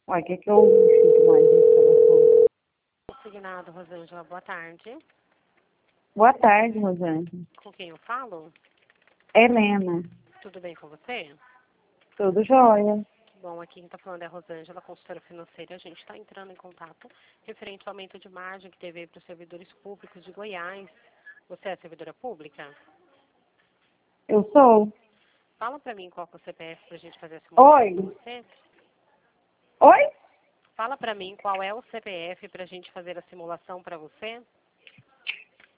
Uai, o que que eu sinto mais nesse telefone? Signado, Rosângela, boa tarde. Boa tarde, Rosângela. Com quem eu falo? Helena, Tudo bem com você? tudo jóia? Bom, aqui quem está falando é a Rosângela, consultora financeira. A gente está entrando em contato referente ao aumento de margem que teve aí para os servidores públicos de Goiás. Você é servidora pública? Eu sou. Fala para mim qual que é o CPF para a gente fazer a simulação Oi? para você. Oi? Fala para mim qual é o CPF para a gente fazer a simulação para você.